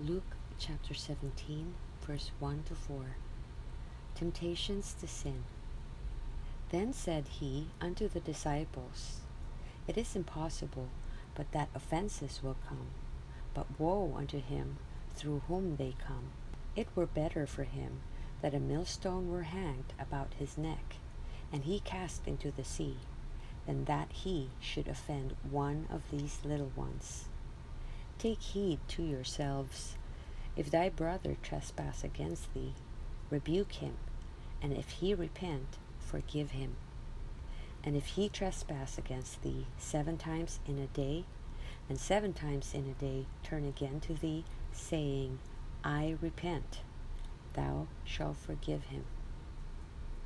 Luke chapter 17, verse 1 to 4. Temptations to sin. Then said he unto the disciples, It is impossible but that offenses will come, but woe unto him through whom they come. It were better for him that a millstone were hanged about his neck, and he cast into the sea, than that he should offend one of these little ones. Take heed to yourselves. If thy brother trespass against thee, rebuke him, and if he repent, forgive him. And if he trespass against thee 7 times in a day, and 7 times in a day turn again to thee, saying, I repent, thou shalt forgive him.